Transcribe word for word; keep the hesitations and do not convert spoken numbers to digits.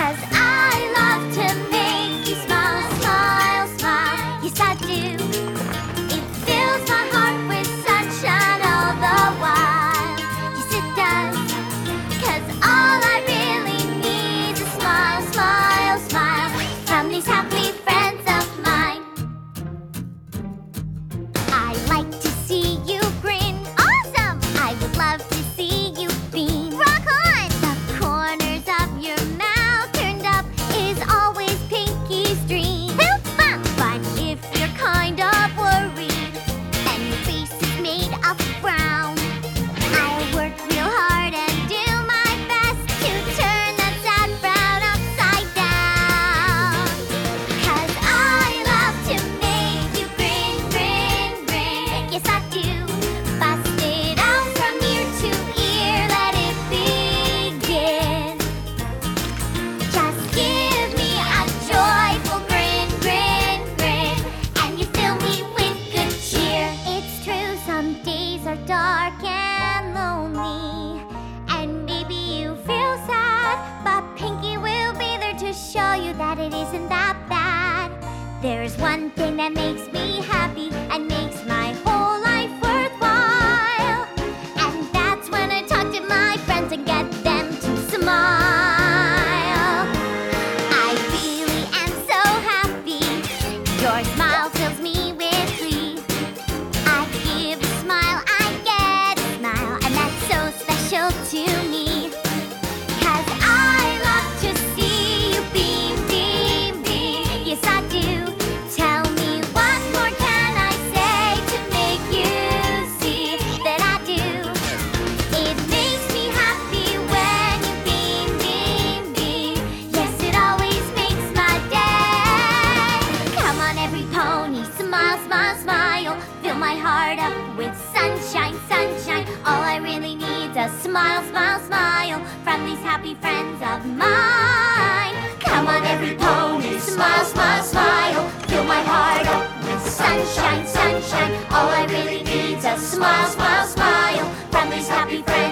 'Cause I love to make you smile, smile, smile. Yes, I do. It fills my heart with sunshine all the while. Yes, it does. 'Cause all I really need is a smile, smile, smile from these happy friends of mine. I like to see you grin. Awesome! I would love to see you beam. Rock on! The corners of your mouth turned up is always Pinky's dream. Super! But if you're kind of worried and your face is made of brown, I'll work real hard and do my best to turn that sad frown upside down. 'Cause I love to make you grin, grin, grin. Yes, I do. Bust it out from ear to ear, let it begin. Just give me a joyful grin, grin, grin, and you fill me with good cheer. It's true, some days are dark and lonely, and maybe you feel sad, but Pinky will be there to show you that it isn't that bad. There's one thing that makes me happy and makes my whole life worthwhile, and that's when I talk to my friends and get them to smile. I really am so happy. Your smile fills me with glee. I give a smile, I get a smile, and that's so special to me. 'Cause I love to see you beam, beam, beam. Yes, I do. Tell me what more can I say to make you see that I do. It makes me happy when you beam, beam, beam. Yes, it always makes my day. Come on, every pony, smile, smile, smile. Fill my heart up with sunshine, sunshine. All I really need's a smile, smile, smile from these happy friends of mine. Come on, every pony, smile, smile, smile. Fill my heart up with sunshine, sunshine. All I really need's a smile, smile, smile from these happy friends